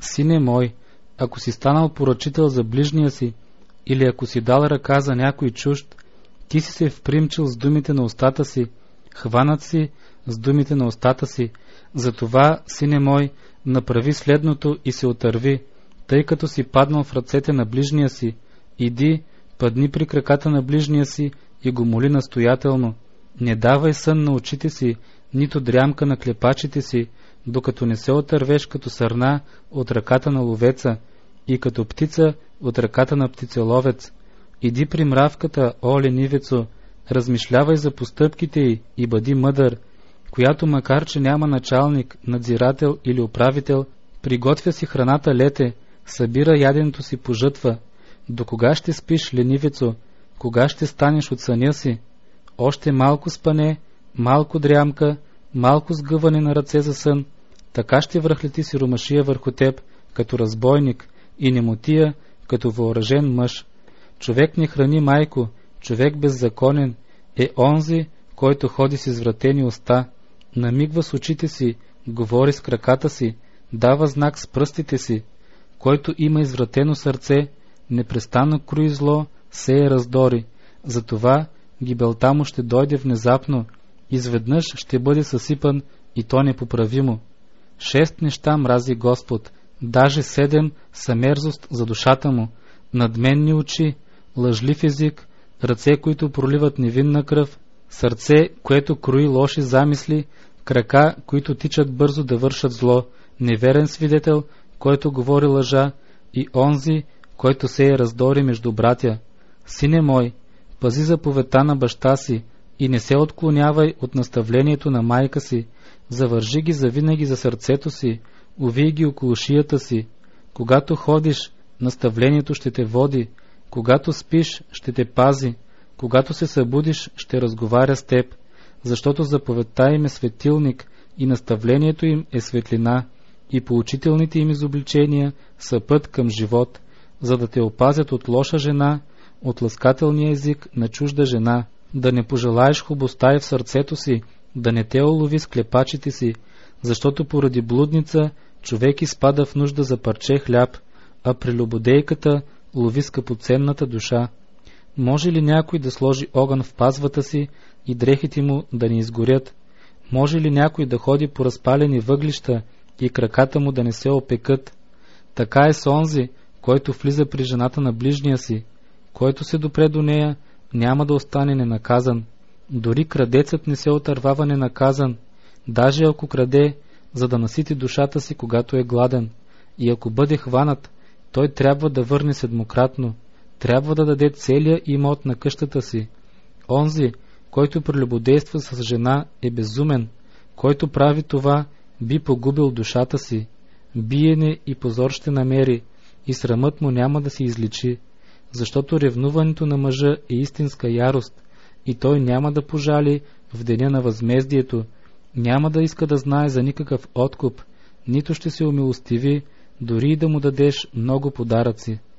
Сине мой, ако си станал поръчител за ближния си, или ако си дал ръка за някой чужд, ти си се впримчил с думите на устата си, хванат си с думите на устата си. Затова, сине мой, направи следното и се отърви, тъй като си паднал в ръцете на ближния си. Иди, падни при краката на ближния си и го моли настоятелно. Не давай сън на очите си, нито дрямка на клепачите си, докато не се отървеш като сърна от ръката на ловеца и като птица от ръката на птицеловец. Иди при мравката, о ленивецо, размишлявай за постъпките й и бъди мъдър, която макар че няма началник, надзирател или управител, приготвя си храната лете, събира яденето си по жътва. До кога ще спиш, ленивецо? Кога ще станеш от съня си? Още малко спане, малко дрямка, малко сгъване на ръце за сън, така ще връхлети сиромашия върху теб, като разбойник, и немотия, като въоръжен мъж. Човек не храни майко, човек беззаконен е онзи, който ходи с извратени уста, намигва с очите си, говори с краката си, дава знак с пръстите си. Който има извратено сърце, непрестанно круи зло, сее раздори. Затова гибелта му ще дойде внезапно, изведнъж ще бъде съсипан и то непоправимо. 6 неща мрази Господ, даже 7 са мерзост за душата му: надменни очи, лъжлив език, ръце, които проливат невинна кръв, сърце, което круи лоши замисли, крака, които тичат бързо да вършат зло, неверен свидетел, който говори лъжа, и онзи, който сее раздори между братя. Сине мой, пази заповедта на баща си и не се отклонявай от наставлението на майка си, завържи ги завинаги за сърцето си, увий ги около шията си. Когато ходиш, наставлението ще те води, когато спиш, ще те пази, когато се събудиш, ще разговаря с теб, защото заповедта им е светилник и наставлението им е светлина, и поучителните им изобличения са път към живот, за да те опазят от лоша жена, от ласкателния език на чужда жена, да не пожелаеш хубостта в сърцето си, да не те улови с клепачите си, защото поради блудница човек изпада в нужда за парче хляб, а прелюбодейката лови скъпоценната душа. Може ли някой да сложи огън в пазвата си и дрехите му да не изгорят? Може ли някой да ходи по разпалени въглища и краката му да не се опекат? Така е с онзи, който влиза при жената на ближния си. Който се допре до нея, няма да остане ненаказан. Дори крадецът не се отървава ненаказан, даже ако краде, за да насити душата си, когато е гладен. И ако бъде хванат, той трябва да върне седмократно, трябва да даде целия имот на къщата си. Онзи, който прелюбодейства с жена, е безумен. Който прави това, би погубил душата си. Биене и позор ще намери, и срамът му няма да се изличи, защото ревнуването на мъжа е истинска ярост, и той няма да пожали в деня на възмездието, няма да иска да знае за никакъв откуп, нито ще се умилостиви, дори и да му дадеш много подаръци.